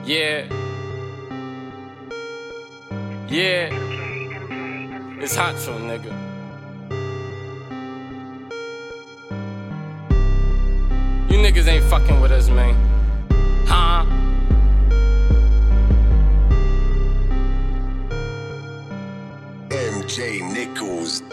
Yeah. Yeah. It's Honcho, nigga. You niggas ain't fucking with us, man. Huh? MJNichols.net.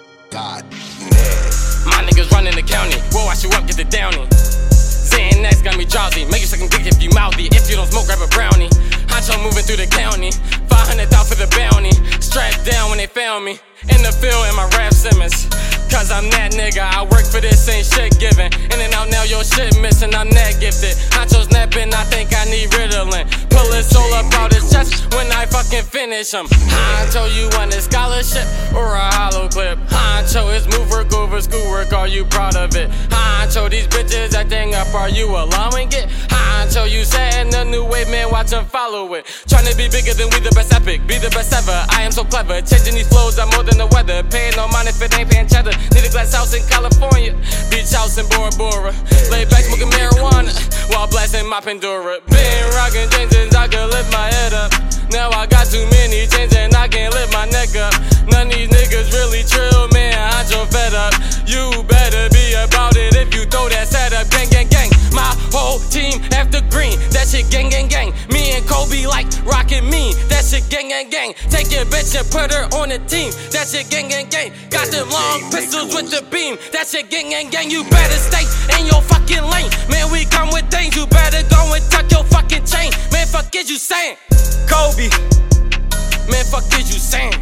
My niggas running the county. We'll wash you up, get the downy. Xanax got me drowsy. Make you suck and dick if you mouthy. If you don't smoke, grab a brownie. Honcho moving through the county. 500 out for the bounty. Strapped down when they found me. In the field in my rap Simmons. Cause I'm that nigga, I work for this, ain't shit given. In and out now, your shit missing, I'm that gifted. Honcho snapping, I think I need Ritalin. Pull his soul up out his chest when I fucking finish him. Honcho, you want a scholarship or a hollow clip? Honcho, it's move work over schoolwork, are you proud of it? Honcho, these bitches acting up, are you allowing it? Honcho, you saying the new wave, man, watch them follow it. Trying to be bigger than we, the best epic, be the best ever. I am so clever, changing these flows, I'm more than the weather. Paying no mind if it ain't paying cheddar. Need a glass house in California, beach house in Bora Bora. Lay back smoking marijuana while blasting my Pandora. Been rocking chains since I could lift my head up. Now I got too many chains and I can't lift my neck up. None of these niggas really trill, man, Honcho fed up. You better be about it if you throw that setup. Gang, gang, gang, my whole team after green. That shit gang, gang, gang. Me and Kobe like rockin' me. That shit gang, gang, gang. Take your bitch and put her on the team. That shit gang, gang, gang. Got them long pistols with the beam. That shit gang, gang, gang. You better stay in your fucking lane. Man, we come with things. You better go and tuck your fucking chain. Man, fuck is you saying? Kobe. Man, fuck is you saying?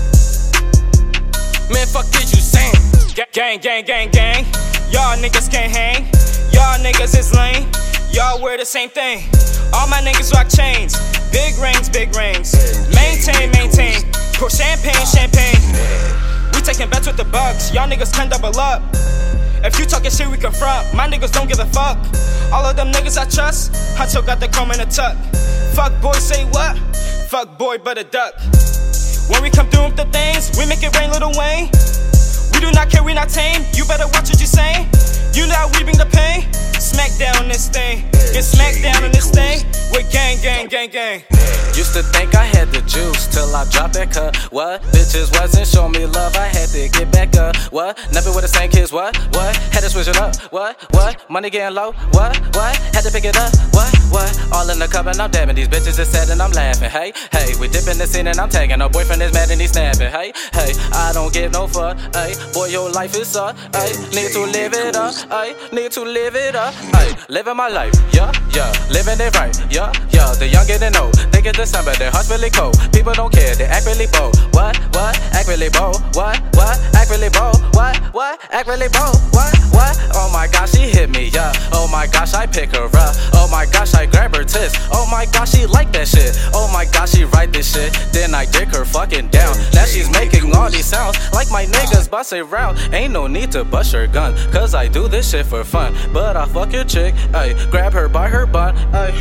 Man, fuck is you saying? Gang, gang, gang, gang. Y'all niggas can't hang. Y'all niggas is lame. Y'all wear the same thing. All my niggas rock chains. Big rings, big rings. Maintain, maintain. Pour champagne, champagne. We taking bets with the bucks. Y'all niggas can double up. If you talking shit, we confront. My niggas don't give a fuck. All of them niggas I trust. Honcho got the comb in a tuck. Fuck boy, say what? Fuck boy, but a duck. When we come through with the things, we make it rain, Lil Wayne. We do not care, we not tame. You better watch what you say. You know we bring the pain. Smack down this thing. Get smacked down on this thing. With gang, gang, gang, gang. Used to think I had the juice till I dropped that cut. What? Bitches wasn't showing me love, I had to get back up. What? Never with the same kids, what? What? Had to switch it up, what? What? Money getting low, what? What? Had to pick it up, what? What? All in the cup and I'm dabbing, these bitches is sad and I'm laughing. Hey, hey, we dipping the scene and I'm tagging. Her boyfriend is mad and he's snapping. Hey, hey, I don't give no fuck. Hey, boy, your life is suck. Hey, need to live it up. Hey, need to live it up. Hey, living my life, yeah, yeah, living it right, yeah, yeah. The young getting old, they get December, their hearts really cold. People don't care, they act really bold. What? What? Act really bold. What? What? Act really bold. What? What? Act really bold. What? What? Oh my gosh, she hit me, yeah. Oh my gosh, I pick her up. Oh my gosh, I grab her tits. Oh my gosh, she like that shit. Oh my gosh, she write this shit. Then I dick her fucking down. Now she's making all these sounds like my niggas bust it round. Ain't no need to bust your gun, cause I do this shit for fun. But I fuck your chick, ay, grab her by her butt, ay.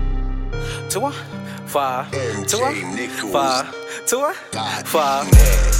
2 1 5 2 1 5 2 1 5